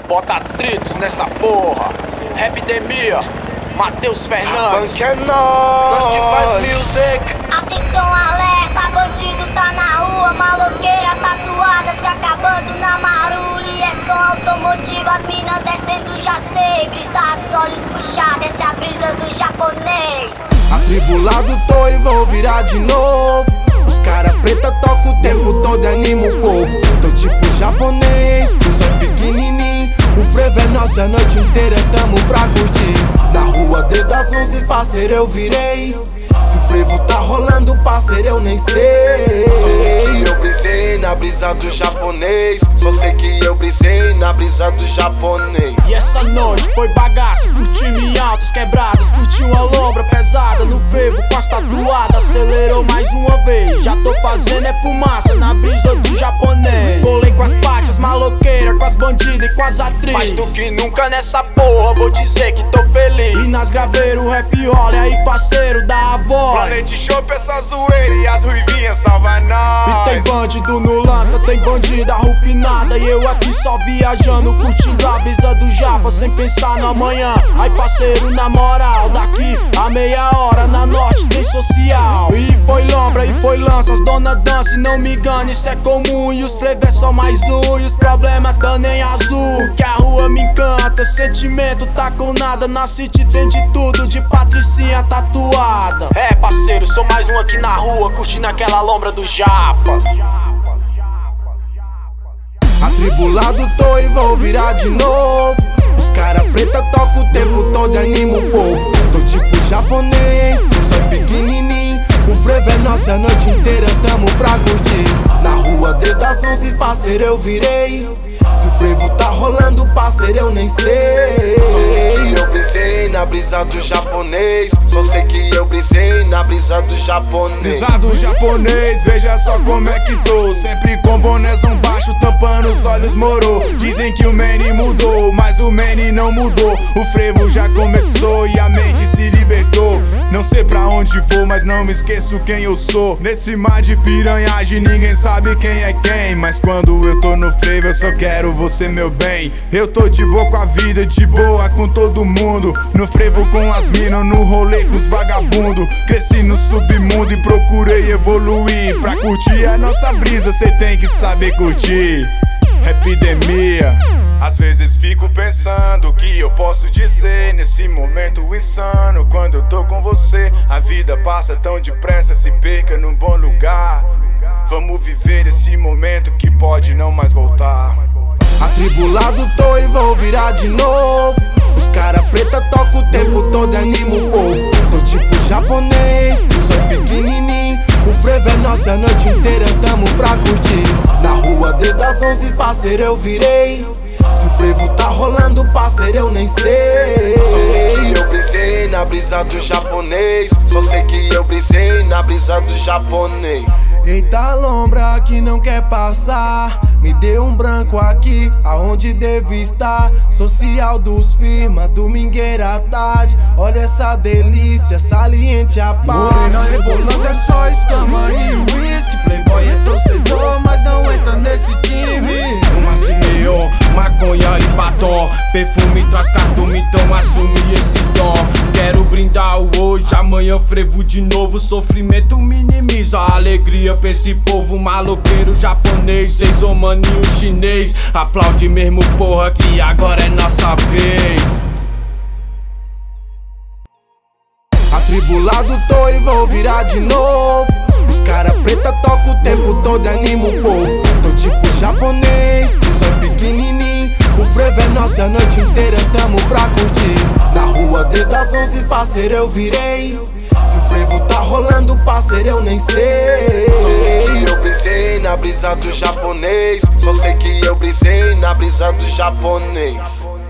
Bota atritos nessa porra. Rapidemia, Matheus Fernandes. Punk é nós que faz music. Atenção, alerta, bandido tá na rua, maloqueira tatuada se acabando na marula. E é som automotivo, as minas descendo, já sei. Brisados, olhos puxados, essa é a brisa do japonês. Atribulado tô e vou virar de novo. Os cara preta tocam o tempo todo e anima o povo. Tô tipo japonês, cruzão pequenininho. O frevo é nosso a noite inteira, tamo pra curtir. Na rua desde as 11, parceiro, eu virei. Se o frevo tá rolando, parceiro, eu nem sei. Só sei que eu brisei na brisa do japonês. Só sei que eu brisei na brisa do japonês. E essa noite foi bagaço, curti em altos quebradas. Curti uma lombra pesada no frevo com as tatuadas. Acelerou mais uma vez, já tô fazendo é fumaça na brisa do japonês. Colei com as pátias maloqueiras, com as bandidas e com as atrizes. Mais do que nunca nessa porra, vou dizer que tô feliz. E nas graveiras o rap rola, e aí parceiro, dá a voz. Planete Chopp, essa zoeira e as ruivinhas salva nós. E tem bandido no lança, tem bandida rupinada. E eu aqui só viajando, curtindo a brisa do japa, sem pensar no amanhã. Aí parceiro, na moral, daqui a meia hora na norte tem social. E foi lombra, e foi lança, as dona dança, e não me engane, isso é comum. E os frevo é só mais um, e os problemas tão nem azul. Porque a rua me encanta, sentimento tá com nada. Na city tem de tudo, de patricinha tatuada. É parceiro, sou mais um aqui na rua, curtindo aquela lombra do japa. Atribulado tô e vou virar de novo. Os cara preta tocam o tempo todo e anima o povo. Tô tipo japonês, cruzão pequenininho. O frevo é nosso a noite inteira, tamo pra curtir. Na rua desde as 11, parceiro, eu virei. Se o frevo tá rolando, parceiro, eu nem sei. Só sei que eu brisei na brisa do japonês. Só sei que eu brisei na brisa do japonês. Brisa do japonês, veja só como é que tô. Sempre com bonézão baixo, tampando os olhos moro. Dizem que o Manny mudou, mas o Manny não mudou. O frevo já começou e a mente se libertou. Não sei pra onde vou, mas não me esqueço quem eu sou. Nesse mar de piranhagem ninguém sabe quem é quem. Mas quando eu tô no frevo eu só quero você, meu bem. Eu tô de boa com a vida, de boa com todo mundo. No frevo com as minas, no rolê com os vagabundos. Cresci no submundo e procurei evoluir. Pra curtir a nossa brisa cê tem que saber curtir. Epidemia. Às vezes fico pensando o que eu posso dizer nesse momento insano. Quando eu tô com você, a vida passa tão depressa, se perca num bom lugar. Vamos viver esse momento que pode não mais voltar. Atribulado tô e vou virar de novo. Os cara preta tocam o tempo todo e anima o povo. Tô tipo japonês, cruzão pequenininho. O frevo é nosso a noite inteira, tamo pra curtir. Na rua desde as 11, parceiro, eu virei. Se o frevo tá rolando, parceiro, eu nem sei. Só sei que eu brisei na brisa do japonês. Só sei que eu brisei na brisa do japonês. Eita lombra que não quer passar, me deu um branco aqui, aonde deve estar. Social dos firma, domingueira à tarde. Olha essa delícia, saliente a paz. Morena rebolando é só escama e whisky. Playboy é torcedor, mas não entra nesse time. Uma cineon, maconha e batom. Perfume traz cardume, então assume esse dom. Quero brindar o hoje, amanhã frevo de novo. Sofrimento minimiza a alegria pra esse povo maloqueiro japonês. Seis maninho chinês, aplaude mesmo porra que agora é nossa vez. Atribulado tô e vou virar de novo. Os cara preta tocam o tempo todo e anima o povo. Tô tipo japonês, cruzão pequenininho. O frevo é nosso a noite inteira, tamo pra curtir. Na rua desde as 11, parceiro, eu virei. Se o frevo tá rolando, parceiro, eu nem sei. Só sei que eu brisei na brisa do japonês. Só sei que eu brisei na brisa do japonês.